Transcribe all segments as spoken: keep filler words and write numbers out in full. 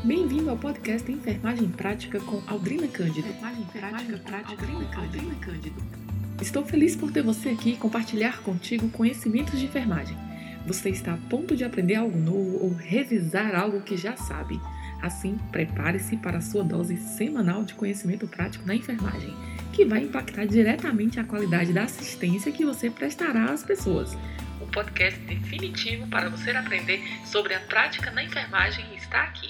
Bem-vindo ao podcast Enfermagem Prática com Aldrina Cândido. Enfermagem Prática, Prática com Aldrina Cândido. Estou feliz por ter você aqui e compartilhar contigo conhecimentos de enfermagem. Você está a ponto de aprender algo novo ou revisar algo que já sabe. Assim, prepare-se para a sua dose semanal de conhecimento prático na enfermagem, que vai impactar diretamente a qualidade da assistência que você prestará às pessoas. O podcast definitivo para você aprender sobre a prática na enfermagem está aqui.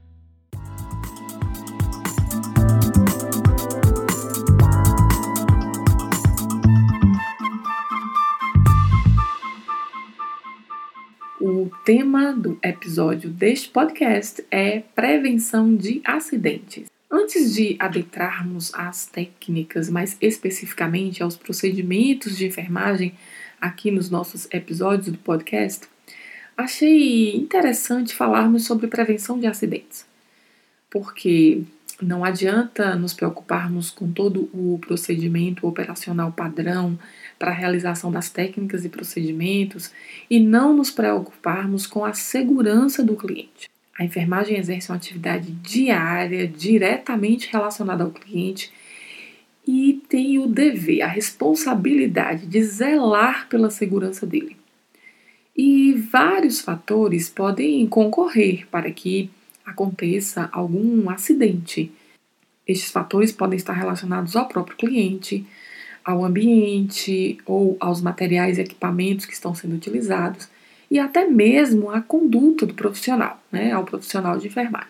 O tema do episódio deste podcast é prevenção de acidentes. Antes de adentrarmos às técnicas, mais especificamente aos procedimentos de enfermagem aqui nos nossos episódios do podcast, achei interessante falarmos sobre prevenção de acidentes, porque não adianta nos preocuparmos com todo o procedimento operacional padrão para a realização das técnicas e procedimentos e não nos preocuparmos com a segurança do cliente. A enfermagem exerce uma atividade diária, diretamente relacionada ao cliente e tem o dever, a responsabilidade de zelar pela segurança dele. E vários fatores podem concorrer para que aconteça algum acidente. Estes fatores podem estar relacionados ao próprio cliente, ao ambiente ou aos materiais e equipamentos que estão sendo utilizados e até mesmo à conduta do profissional, né, ao profissional de enfermagem.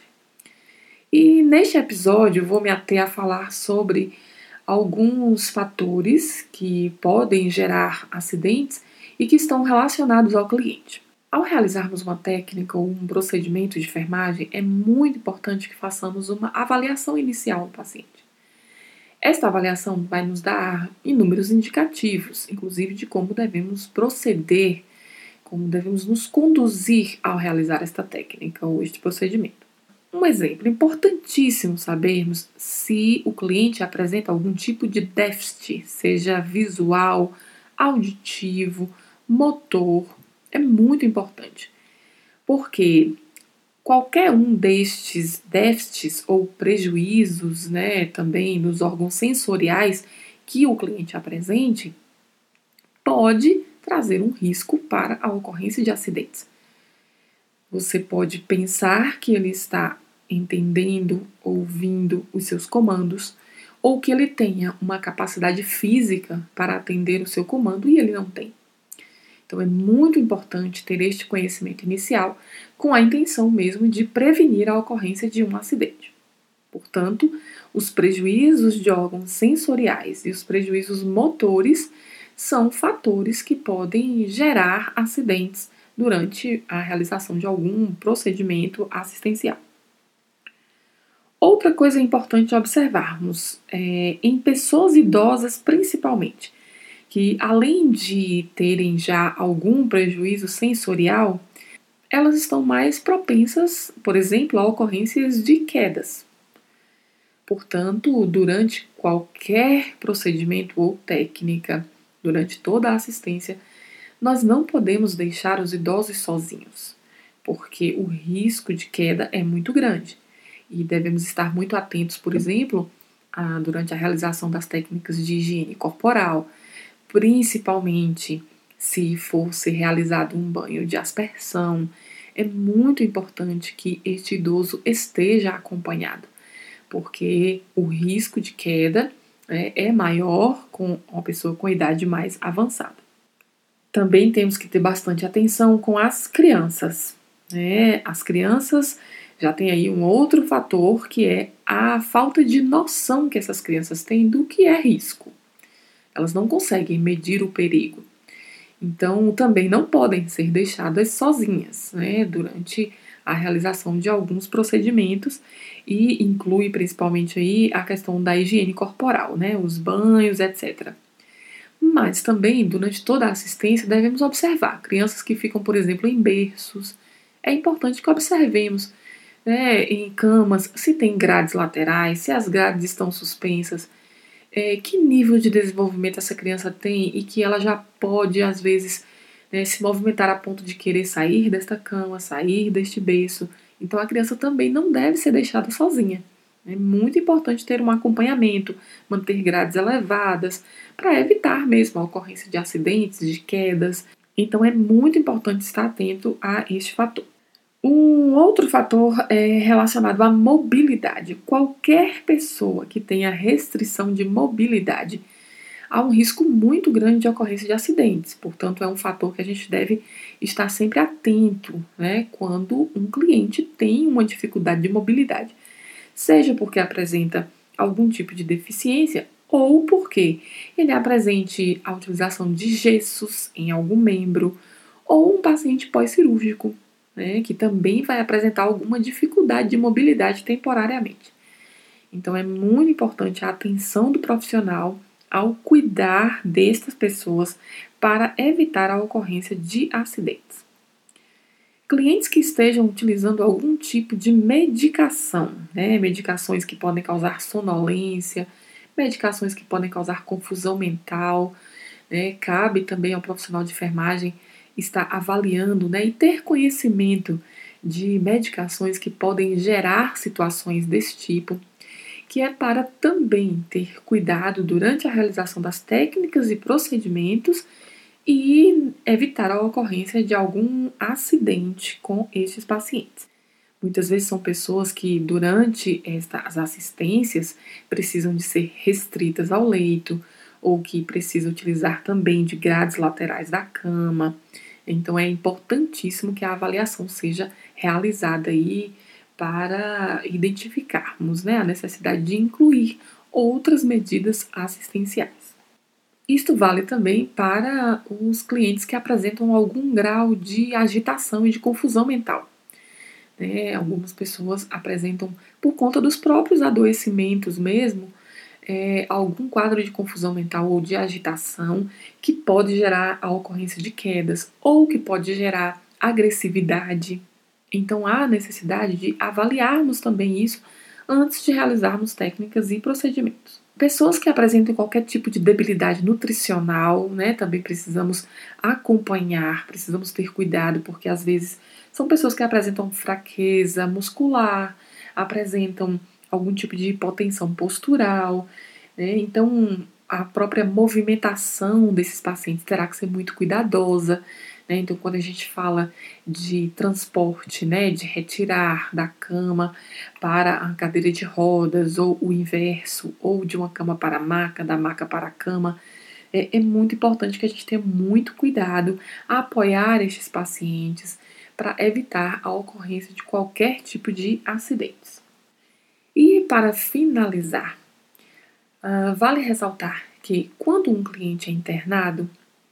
E neste episódio vou me ater a falar sobre alguns fatores que podem gerar acidentes e que estão relacionados ao cliente. Ao realizarmos uma técnica ou um procedimento de enfermagem, é muito importante que façamos uma avaliação inicial do paciente. Esta avaliação vai nos dar inúmeros indicativos, inclusive de como devemos proceder, como devemos nos conduzir ao realizar esta técnica ou este procedimento. Um exemplo, importantíssimo sabermos se o cliente apresenta algum tipo de déficit, seja visual, auditivo, motor. É muito importante, porque qualquer um destes déficits ou prejuízos, né, também nos órgãos sensoriais que o cliente apresente, pode trazer um risco para a ocorrência de acidentes. Você pode pensar que ele está entendendo, ouvindo os seus comandos, ou que ele tenha uma capacidade física para atender o seu comando e ele não tem. Então é muito importante ter este conhecimento inicial com a intenção mesmo de prevenir a ocorrência de um acidente. Portanto, os prejuízos de órgãos sensoriais e os prejuízos motores são fatores que podem gerar acidentes durante a realização de algum procedimento assistencial. Outra coisa importante observarmos é, em pessoas idosas principalmente, que além de terem já algum prejuízo sensorial, elas estão mais propensas, por exemplo, a ocorrências de quedas. Portanto, durante qualquer procedimento ou técnica, durante toda a assistência, nós não podemos deixar os idosos sozinhos, porque o risco de queda é muito grande e devemos estar muito atentos, por exemplo, a, durante a realização das técnicas de higiene corporal, principalmente se for ser realizado um banho de aspersão. É muito importante que este idoso esteja acompanhado, porque o risco de queda é, é maior com uma pessoa com idade mais avançada. Também temos que ter bastante atenção com as crianças, né? As crianças já tem aí um outro fator, que é a falta de noção que essas crianças têm do que é risco. Elas não conseguem medir o perigo. Então, também não podem ser deixadas sozinhas, né, durante a realização de alguns procedimentos e inclui principalmente aí a questão da higiene corporal, né, os banhos, etcétera. Mas também, durante toda a assistência, devemos observar crianças que ficam, por exemplo, em berços. É importante que observemos, né, em camas, se tem grades laterais, se as grades estão suspensas, É, que nível de desenvolvimento essa criança tem e que ela já pode, às vezes, né, se movimentar a ponto de querer sair desta cama, sair deste berço Então a criança também não deve ser deixada sozinha. É muito importante ter um acompanhamento, manter grades elevadas, para evitar mesmo a ocorrência de acidentes, de quedas. Então é muito importante estar atento a este fator. Um outro fator é relacionado à mobilidade. Qualquer pessoa que tenha restrição de mobilidade há um risco muito grande de ocorrência de acidentes. Portanto, é um fator que a gente deve estar sempre atento, né, quando um cliente tem uma dificuldade de mobilidade. Seja porque apresenta algum tipo de deficiência ou porque ele apresente a utilização de gessos em algum membro ou um paciente pós-cirúrgico, né, que também vai apresentar alguma dificuldade de mobilidade temporariamente. Então, é muito importante a atenção do profissional ao cuidar destas pessoas para evitar a ocorrência de acidentes. Clientes que estejam utilizando algum tipo de medicação, né, medicações que podem causar sonolência, medicações que podem causar confusão mental, né, cabe também ao profissional de enfermagem estar avaliando, né, e ter conhecimento de medicações que podem gerar situações desse tipo, que é para também ter cuidado durante a realização das técnicas e procedimentos e evitar a ocorrência de algum acidente com estes pacientes. Muitas vezes são pessoas que, durante estas assistências, precisam de ser restritas ao leito ou que precisam utilizar também de grades laterais da cama. Então, é importantíssimo que a avaliação seja realizada aí para identificarmos, né, a necessidade de incluir outras medidas assistenciais. Isto vale também para os clientes que apresentam algum grau de agitação e de confusão mental. Né? Algumas pessoas apresentam, por conta dos próprios adoecimentos mesmo, é, algum quadro de confusão mental ou de agitação que pode gerar a ocorrência de quedas ou que pode gerar agressividade. Então há necessidade de avaliarmos também isso antes de realizarmos técnicas e procedimentos. Pessoas que apresentam qualquer tipo de debilidade nutricional, né, também precisamos acompanhar, precisamos ter cuidado, porque às vezes são pessoas que apresentam fraqueza muscular, apresentam algum tipo de hipotensão postural, né, então a própria movimentação desses pacientes terá que ser muito cuidadosa. Né, então, quando a gente fala de transporte, né, de retirar da cama para a cadeira de rodas, ou o inverso, ou de uma cama para a maca, da maca para a cama, é, é muito importante que a gente tenha muito cuidado a apoiar estes pacientes para evitar a ocorrência de qualquer tipo de acidentes. E para finalizar, uh, vale ressaltar que quando um cliente é internado,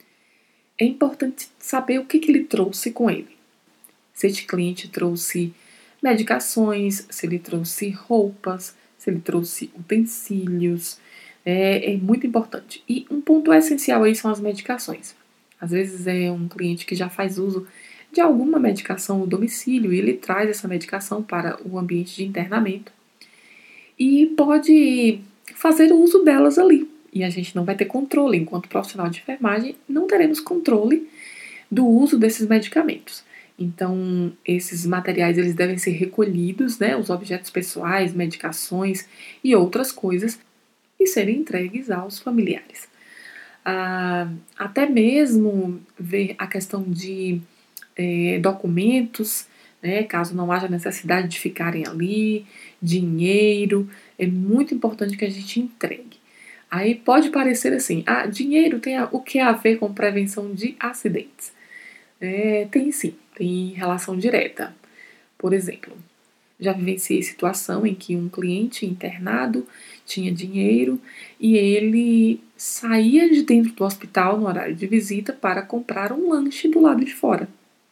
é importante saber o que, que ele trouxe com ele. Se este cliente trouxe medicações, se ele trouxe roupas, se ele trouxe utensílios, é, é muito importante. E um ponto essencial aí são as medicações. Às vezes é um cliente que já faz uso de alguma medicação no domicílio e ele traz essa medicação para o ambiente de internamento e pode fazer uso delas ali. E a gente não vai ter controle, enquanto profissional de enfermagem, não teremos controle do uso desses medicamentos. Então, esses materiais eles devem ser recolhidos, né, os objetos pessoais, medicações e outras coisas, e serem entregues aos familiares. Ah, até mesmo ver a questão de é, documentos, né, caso não haja necessidade de ficarem ali, dinheiro, é muito importante que a gente entregue. Aí pode parecer assim, ah, dinheiro tem a, o que a ver com prevenção de acidentes? É, tem sim, tem relação direta. Por exemplo, já vivenciei situação em que um cliente internado tinha dinheiro e ele saía de dentro do hospital no horário de visita para comprar um lanche do lado de fora.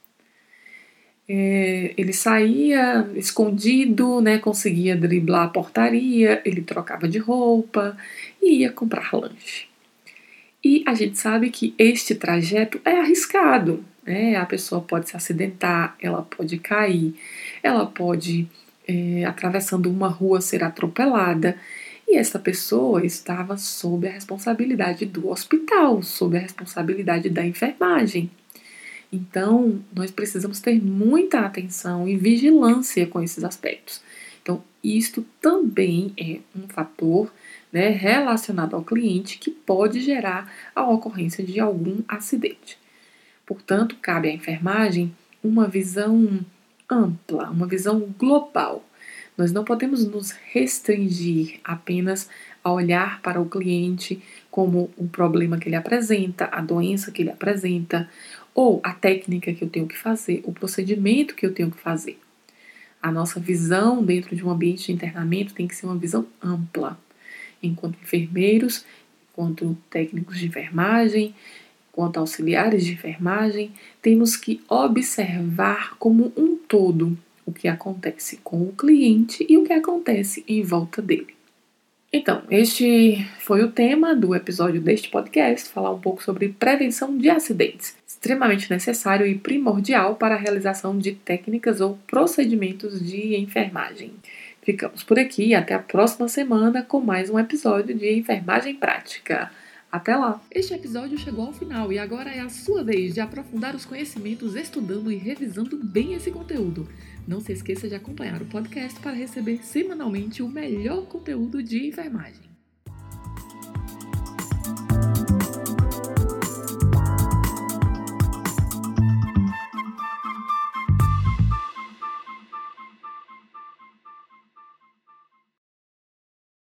É, ele saía escondido, né, conseguia driblar a portaria, ele trocava de roupa e ia comprar lanche. E a gente sabe que este trajeto é arriscado, né? A pessoa pode se acidentar, ela pode cair, ela pode, é, atravessando uma rua, ser atropelada. E essa pessoa estava sob a responsabilidade do hospital, sob a responsabilidade da enfermagem. Então, nós precisamos ter muita atenção e vigilância com esses aspectos. Então, isto também é um fator, né, relacionado ao cliente que pode gerar a ocorrência de algum acidente. Portanto, cabe à enfermagem uma visão ampla, uma visão global. Nós não podemos nos restringir apenas a olhar para o cliente como o problema que ele apresenta, a doença que ele apresenta, ou a técnica que eu tenho que fazer, o procedimento que eu tenho que fazer. A nossa visão dentro de um ambiente de internamento tem que ser uma visão ampla. Enquanto enfermeiros, enquanto técnicos de enfermagem, enquanto auxiliares de enfermagem, temos que observar como um todo o que acontece com o cliente e o que acontece em volta dele. Então, este foi o tema do episódio deste podcast, falar um pouco sobre prevenção de acidentes, extremamente necessário e primordial para a realização de técnicas ou procedimentos de enfermagem. Ficamos por aqui e até a próxima semana com mais um episódio de Enfermagem Prática. Até lá! Este episódio chegou ao final e agora é a sua vez de aprofundar os conhecimentos estudando e revisando bem esse conteúdo. Não se esqueça de acompanhar o podcast para receber semanalmente o melhor conteúdo de enfermagem.